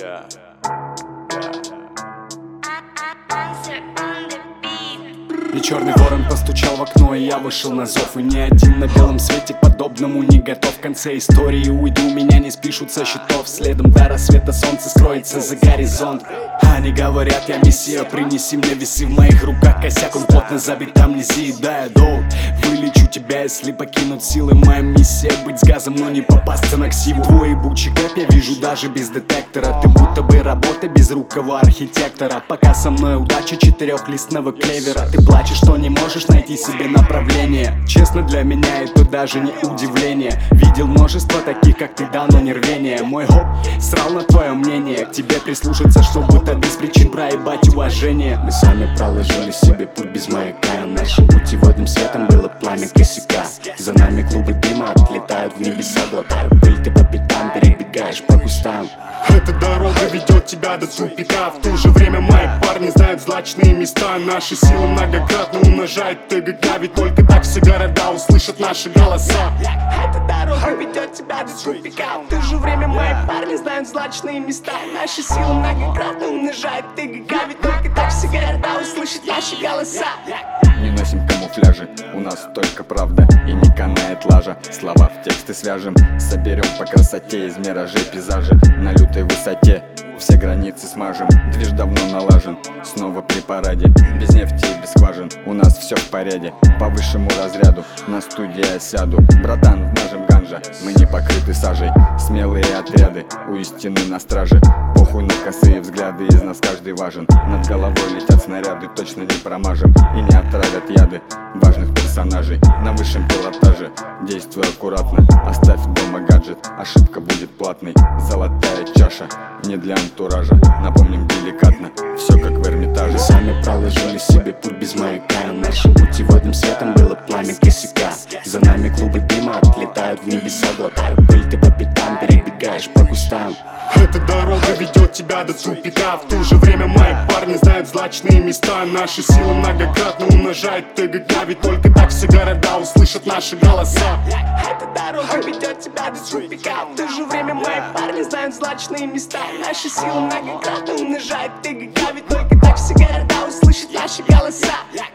Yeah. И черный ворон постучал в окно, и я вышел на зов. И ни один на белом свете подобному не готов. В конце истории уйду, меня не спишут со счетов. Следом до рассвета солнце скроется за горизонт. Они говорят, я мессия, принеси мне весы. В моих руках косяк, он плотно забит амнезией. Да, я долг, вылечу тебя, если покинут силы. Моя миссия быть с газом, но не попасться на ксиву. Твой ебучий кэп я вижу даже без детектора. Ты будто бы работа безрукого архитектора. Пока со мной удача четырехлистного клевера. Ты плачешь, что не можешь найти себе направление. Честно, для меня это даже не удивление. Видел множество таких, как ты, да, но не рвение. Мой хоп срал на твое мнение. К тебе прислушаться, что будто без причин проебать уважение. Мы сами проложили себе путь без маяка. Нашим путеводным светом было пламя косяка. За нами клубы дыма отлетают в небеса. Глотаю пыль, ты по пятам перебегаешь по кустам. Эта дорога ведет тебя до тупика. В то же время мои парни знают злачные места. Наши силы многократно умножают ТГК. Ведь только так все города услышат наши голоса. Эта дорога ведет тебя до тупика. В то же время мои парни знают злачные места. Наши силы многократно умножают ТГК. Ведь только так все города услышат наши голоса. Не носим камуфляжи, у нас только правда и не канает лажа. Слова в тексты свяжем, соберем по красоте из миражей пейзажи. На лютой высоте все границы смажем. Движ давно налажен, снова при параде. Без нефти и без скважин, у нас все в порядке. По высшему разряду, на студии я сяду. Братан, вмажем ганжа, мы не покрыты сажей. Смелые отряды, у истины на страже. Похуй на косые взгляды, из нас каждый важен. Над головой летят снаряды, точно не промажем. И не отравят яды важных персонажей. На высшем пилотаже, действуй аккуратно. Оставь дома гаджет, ошибка будет платной. Золотая чаша, не для антуража. Напомним деликатно, все как в Эрмитаже. Мы сами проложили себе путь без маяка. Нашим путеводным светом было пламя косяка. За нами клубы дыма отлетают в небеса. Глотаю пыль, ты по пятам перебегаешь по кустам. Эта дорога ведет тебя до тупика. В то же время мои парни знают злачные места. Наши силы многократно умножают ТГК. Ведь только так все города услышат наши голоса. Эта дорога ведет тебя до тупика. В то же время мои парни знают злачные места. Наши силы многократно умножают ТГК. Ведь только так все города услышат наши голоса.